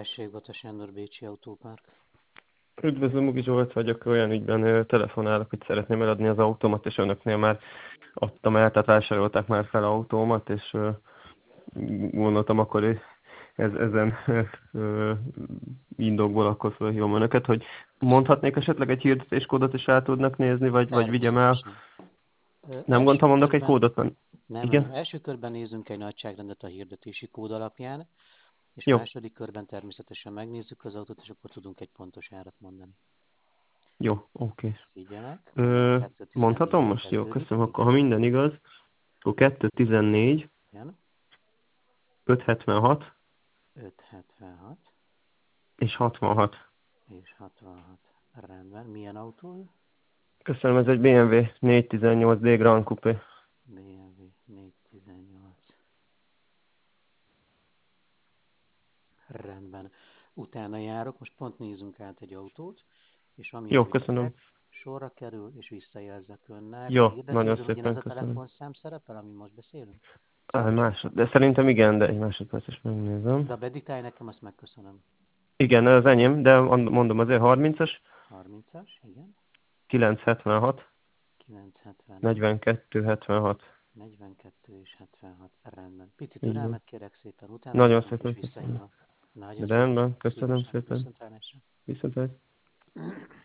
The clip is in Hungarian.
Tessék, Bata Sándor, Bécsi Autópark. Üdvözlöm, Ugi Zsolt vagyok, olyan ügyben telefonálok, hogy szeretném eladni az autómat, és önöknél már adtam el, tehát vásárolták már fel autómat, és gondoltam akkor ezen indokból akkor felhívom önöket, hogy mondhatnék esetleg egy hirdetéskódot, és el tudnak nézni, vagy vigyem el. Természetesen. Nem Első gondoltam, mondok egy körben, kódot? nem, Igen? első körben nézzünk egy nagyságrendet a hirdetési kód alapján, és Jó, második körben természetesen megnézzük az autót, és akkor tudunk egy pontos árat mondani. jó, oké. Figyelek, mondom, 214 Mondhatom nél most? Jó, kezdődik, köszönöm. Akkor ha igen, minden igaz, akkor 214, igen, 576 576 és 66. és 66. Rendben, milyen autó? Köszönöm, ez egy BMW 418D Grand Coupé. BMW 418. Rendben. Utána járok, most pont nézzünk át egy autót, és amint Jó, ő köszönöm. sorra kerül, és visszajelzek önnek. A Jó, nagyon hirdetésben ugyanaz szépen a köszönöm. telefonszám szerepel, amin most beszélünk? Szóval, De szerintem igen, de egy másodperc is de megnézem. a bediktálj nekem, azt megköszönöm. Igen, az enyém, de mondom azért 30-as, 30-as, igen. 976, 976, 42, 76. 42 és 76. Rendben. Pici Így van. türelmet kérek szépen, utána Nagyon járunk és szépen köszönöm. visszahívom. Nagyon szépen Rendben, köszönöm. köszönöm Szívesen. szépen. Viszontlátásra. Viszont